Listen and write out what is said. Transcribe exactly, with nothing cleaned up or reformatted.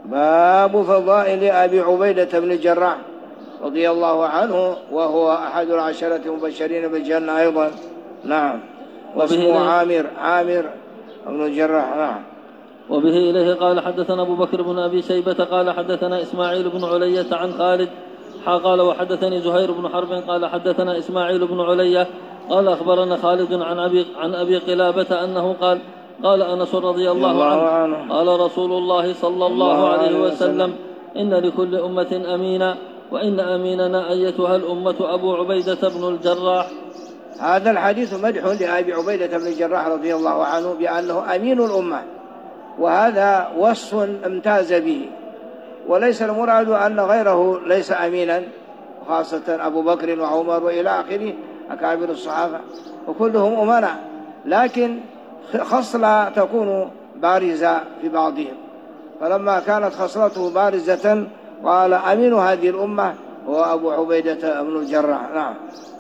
باب فضائل أبي عبيدة بن الجراح رضي الله عنه، وهو أحد العشرة المبشرين بالجنة أيضا. نعم. واسمه عامر عامر بن الجراح. نعم. وبه إليه قال حدثنا أبو بكر بن أبي شيبة قال حدثنا إسماعيل بن علية عن خالد قال وحدثني زهير بن حرب قال حدثنا إسماعيل بن علية قال أخبرنا خالد عن أبي, عن أبي قلابة أنه قال قال أنس رضي الله عنه قال رسول الله صلى الله عليه وسلم إن لكل أمة أمينا وإن أميننا أيتها الأمة أبو عبيدة بن الجراح. هذا الحديث مدح لأبي عبيدة بن الجراح رضي الله عنه بأنه أمين الأمة، وهذا وصف امتاز به، وليس المراد أن غيره ليس أمينا، خاصة أبو بكر وعمر وإلى آخره أكابر الصحابة وكلهم أمنا، لكن خصلة تكون بارزة في بعضهم، فلما كانت خصلته بارزة قال أمين هذه الأمة هو أبو عبيدة بن الجراح. نعم.